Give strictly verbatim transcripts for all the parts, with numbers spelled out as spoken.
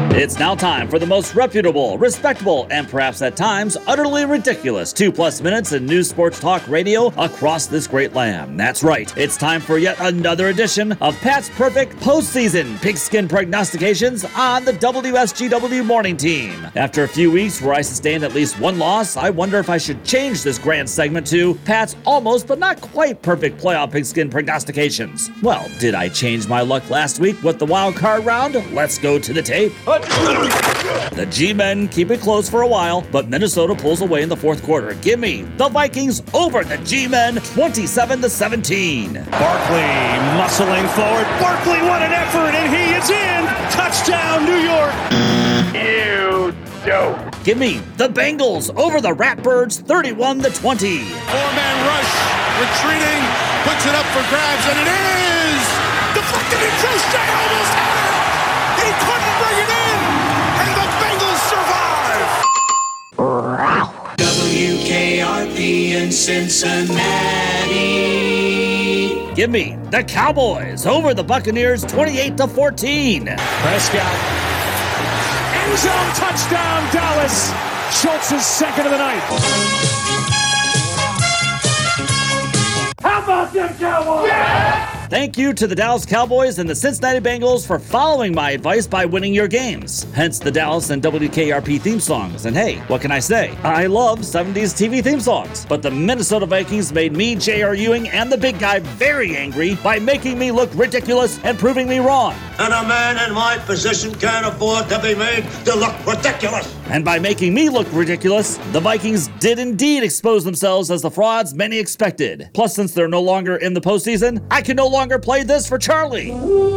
It's now time for the most reputable, respectable, and perhaps at times utterly ridiculous two-plus minutes in news sports talk radio across this great land. That's right, it's time for yet another edition of Pat's Perfect Postseason Pigskin Prognostications on the W S G W Morning Team. After a few weeks where I sustained at least one loss, I wonder if I should change this grand segment to Pat's almost but not quite perfect playoff pigskin prognostications. Well, did I change my luck last week with the wild card round? Let's go to the tape. The G-men keep it close for a while, but Minnesota pulls away in the fourth quarter. Give me the Vikings over the G-men, twenty-seven to seventeen. Barkley muscling forward. Barkley, what an effort, and he is in. Touchdown, New York. You dope. Give me the Bengals over the Ratbirds, thirty-one to twenty. Four-man rush, retreating, puts it up for grabs, and it is deflected in close. Jay almost had it. He couldn't bring it in, and the Bengals survive. W K R P in Cincinnati. Give me the Cowboys over the Buccaneers, twenty-eight to fourteen. Prescott. End zone touchdown, Dallas. Schultz's second of the night. How about them Cowboys? Yeah! Thank you to the Dallas Cowboys and the Cincinnati Bengals for following my advice by winning your games. Hence the Dallas and W K R P theme songs. And hey, what can I say? I love seventies T V theme songs. But the Minnesota Vikings made me, J R. Ewing, and the big guy very angry by making me look ridiculous and proving me wrong. And a man in my position can't afford to be made to look ridiculous. And by making me look ridiculous, the Vikings did indeed expose themselves as the frauds many expected. Plus, since they're no longer in the postseason, I can no longer play this for Charlie.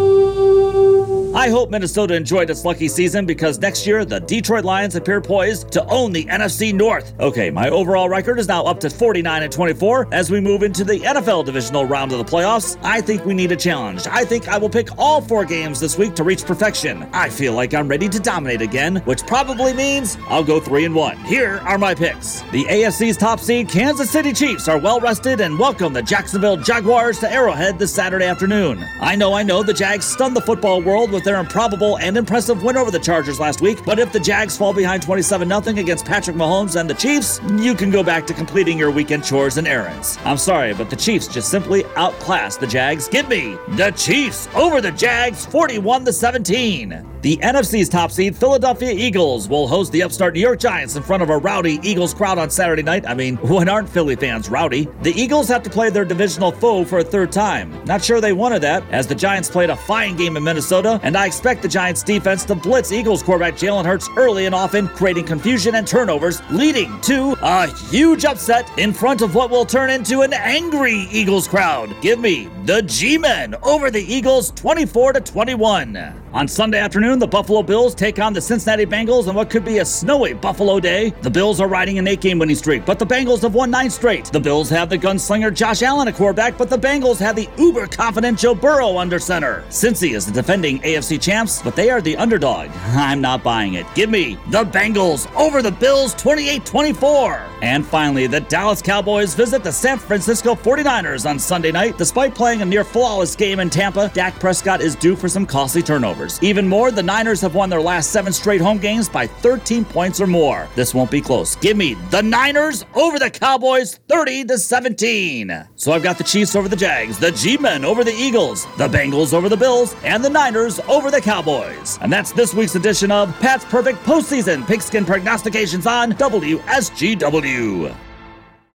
I hope Minnesota enjoyed its lucky season because next year, the Detroit Lions appear poised to own the N F C North. Okay, my overall record is now up to forty-nine and twenty-four. As we move into the N F L divisional round of the playoffs, I think we need a challenge. I think I will pick all four games this week to reach perfection. I feel like I'm ready to dominate again, which probably means I'll go three and one. Here are my picks. The A F C's top seed Kansas City Chiefs are well rested and welcome the Jacksonville Jaguars to Arrowhead this Saturday afternoon. I know, I know, the Jags stunned the football world with their improbable and impressive win over the Chargers last week, but if the Jags fall behind twenty-seven nothing against Patrick Mahomes and the Chiefs, you can go back to completing your weekend chores and errands. I'm sorry, but the Chiefs just simply outclassed the Jags. Give me the Chiefs over the Jags, forty-one to seventeen. The N F C's top seed, Philadelphia Eagles, will host the upstart New York Giants in front of a rowdy Eagles crowd on Saturday night. I mean, when aren't Philly fans rowdy? The Eagles have to play their divisional foe for a third time. Not sure they wanted that, as the Giants played a fine game in Minnesota, and I expect the Giants defense to blitz Eagles quarterback Jalen Hurts early and often, creating confusion and turnovers, leading to a huge upset in front of what will turn into an angry Eagles crowd. Give me the G-men over the Eagles, twenty-four to twenty-one. On Sunday afternoon, the Buffalo Bills take on the Cincinnati Bengals on what could be a snowy Buffalo day. The Bills are riding an eight-game winning streak, but the Bengals have won nine straight. The Bills have the gunslinger Josh Allen at quarterback, but the Bengals have the uber-confident Joe Burrow under center. Cincy is the defending A F C champs, but they are the underdog. I'm not buying it. Give me the Bengals over the Bills, twenty-eight twenty-four. And finally, the Dallas Cowboys visit the San Francisco forty-niners on Sunday night. Despite playing a near-flawless game in Tampa, Dak Prescott is due for some costly turnovers. Even more, the Niners have won their last seven straight home games by thirteen points or more. This won't be close. Give me the Niners over the Cowboys, thirty to seventeen. So I've got the Chiefs over the Jags, the G-men over the Eagles, the Bengals over the Bills, and the Niners over the Cowboys. And that's this week's edition of Pat's Perfect Postseason Pigskin Prognostications on W S G W.